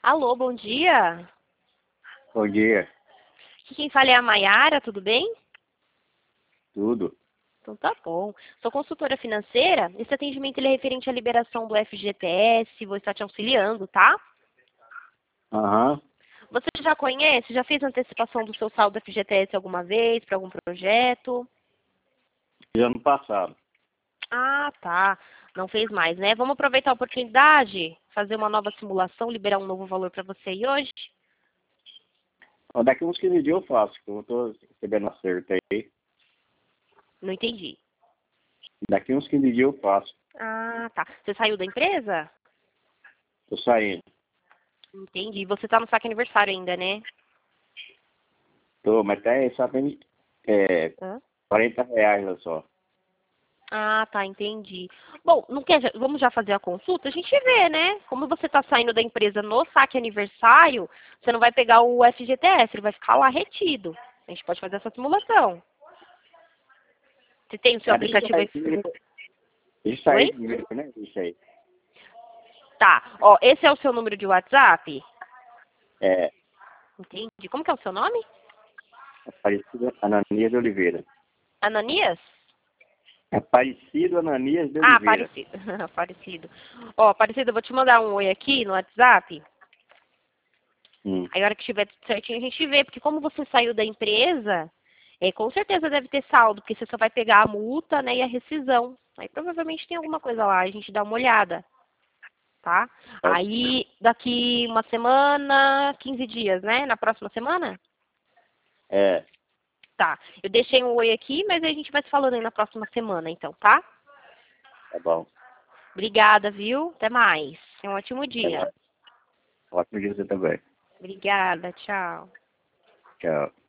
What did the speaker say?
Alô, bom dia. Bom dia, Aqui quem fala é a Maiara, tudo bem? tudo. Então tá bom. Sou consultora financeira. Esse atendimento ele é referente à liberação do FGTS. Vou estar te auxiliando, tá? Aham, Você já conhece? Já fez antecipação do seu saldo FGTS alguma vez para algum projeto? fiz ano passado. Ah, tá. Não fez mais, né? Vamos aproveitar a oportunidade, fazer uma nova simulação, liberar um novo valor para você aí hoje? Ó, daqui uns 15 dias eu faço, que eu tô recebendo acerto aí. Não entendi. Daqui uns 15 dias eu faço. Ah, tá. Você saiu da empresa? Tô saindo. Entendi. Você tá no saque aniversário ainda, né? Tô, mas tá aí, sabendo, Hã? R$ 40 lá só. Ah, tá, entendi. Bom, não quer, vamos já fazer a consulta? A gente vê, né? Como você está saindo da empresa no saque aniversário, você não vai pegar o FGTS, ele vai ficar lá retido. A gente pode fazer essa simulação. Você tem o seu Ah, deixa eu aplicativo sair aí? primeiro. Deixa eu Oi? sair primeiro, né? Isso aí. Tá. Ó, esse é o seu número de WhatsApp? É, Entendi. Como que é o seu nome? Aparecido Ananias de Oliveira. Ananias? Aparecido Ananias de Ah, Oliveira. Aparecido. Aparecido. Ó, Aparecido, eu vou te mandar um oi aqui no WhatsApp. Hum. Aí, a hora que estiver tudo certinho, a gente vê. Porque como você saiu da empresa, com certeza deve ter saldo, porque você só vai pegar a multa, né, e a rescisão. Aí provavelmente tem alguma coisa lá, a gente dá uma olhada, tá? Aí, daqui uma semana, 15 dias, né? Na próxima semana? É, Tá. Eu deixei um oi aqui, mas a gente vai se falando aí na próxima semana, então, tá? tá bom. Obrigada, viu? Até mais. Tenha um ótimo Até dia. mais. Ótimo dia você também. Obrigada, tchau. Tchau.